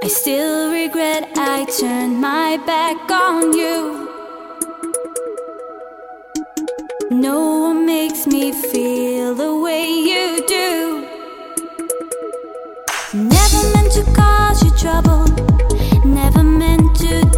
I still regret I turned my back on you. No one makes me feel the way you do. Never meant to cause you trouble, never meant to